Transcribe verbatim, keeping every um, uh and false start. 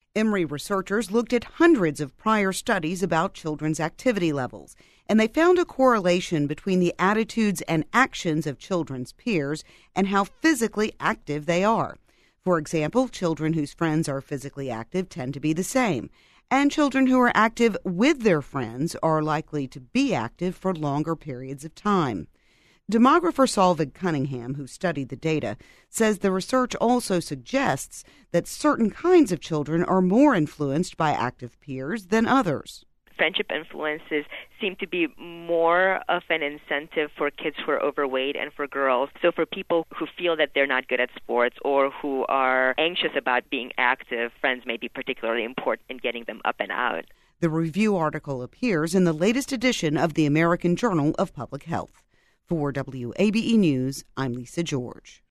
Emory researchers looked at hundreds of prior studies about children's activity levels, and they found a correlation between the attitudes and actions of children's peers and how physically active they are. For example, children whose friends are physically active tend to be the same, and children who are active with their friends are likely to be active for longer periods of time. Demographer Solveig Cunningham, who studied the data, says the research also suggests that certain kinds of children are more influenced by active peers than others. Friendship influences seem to be more of an incentive for kids who are overweight and for girls. So for people who feel that they're not good at sports or who are anxious about being active, friends may be particularly important in getting them up and out. The review article appears in the latest edition of the American Journal of Public Health. For W A B E News, I'm Lisa George.